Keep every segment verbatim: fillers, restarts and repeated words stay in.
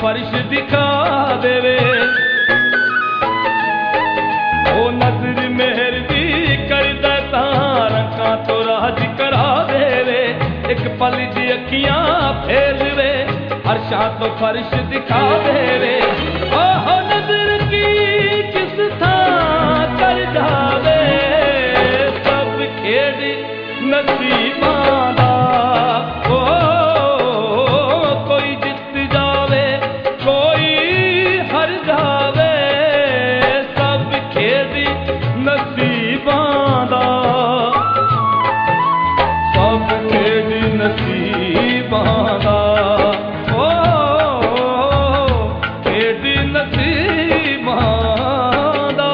फर्श दिखा देवे। ओ नजर मेहर दी कर दे तां रंगा तो राज करा देवे। एक पल दी अखियां फेर वे अरशां तो फर्श दिखा देवे। ओह नजर की किस थां कर जावे सब खेड नसीबां दा। ओ कोई जित जावे कोई हार जावे सब खेड नसीबां दा। सब खेड नसीबां दा। ओ खेड नसीबां दा।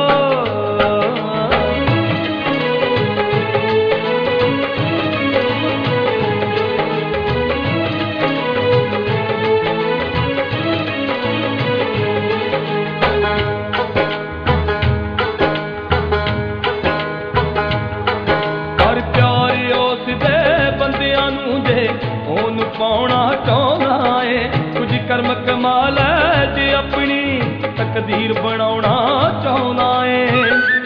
हर प्यार उस दे बंदियां नूं जे ओनू पाउणा चाहुंदा है। कुछ कर्म कमाल है जे अपनी तकदीर बनाउणा चाहुंदा है।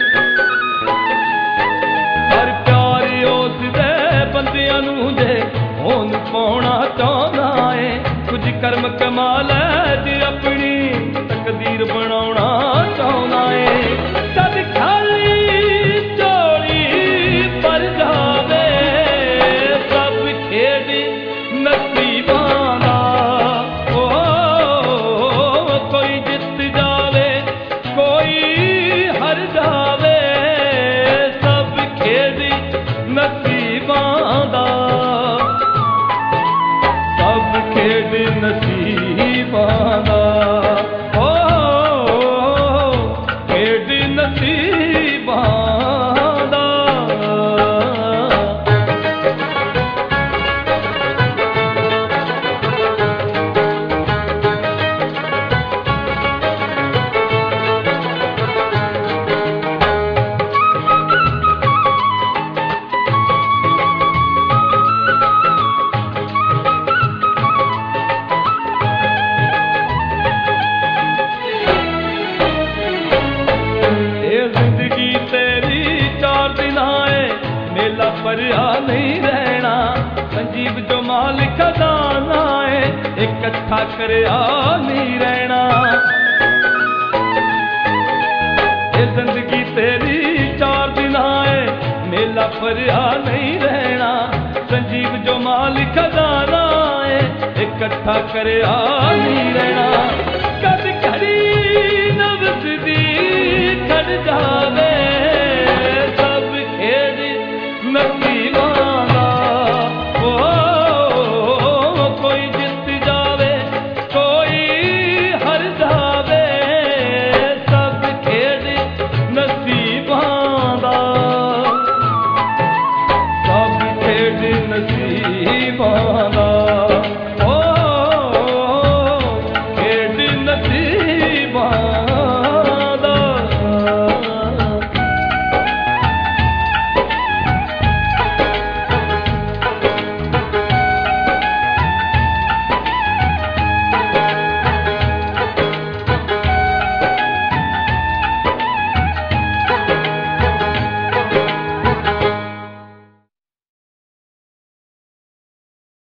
हर प्यार उस दे बंदियां नूं जे ओनू पाउणा चाहुंदा है। कुछ कर्म कमाल है जे अपनी तकदीर बनाउणा चाहुंदा है। कद खाली झोली भर जावे सब खेड नसीबां दा। ओ कोई जित जावे कोई हार जावे सब खेड नसीबां दा। सब खेड नसीबां दा। ओ खेड नसीबां दा। ये जिंदगी तेरी चार दिन आए मेला भरिया नहीं रहना। संजीव जो मालिक खजाना है इकट्ठा करया नहीं रहना। ये जिंदगी तेरी चार दिन आए मेला भरिया नहीं रहना। संजीव जो मालिक खजाना है इकट्ठा करया नहीं रहना। कद घड़ी नब्ज़ दी खड़ जावे